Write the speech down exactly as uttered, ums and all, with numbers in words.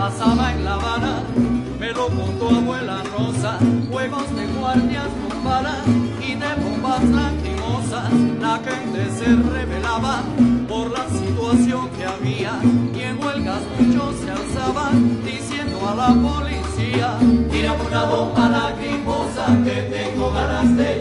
pasaba en La Habana, me lo contó abuela Rosa, juegos de guardias con balas y de bombas lacrimosas, la gente se rebelaba por la situación que había y en huelgas muchos se alzaban diciendo a la policía: tírame una bomba lacrimosa que tengo ganas de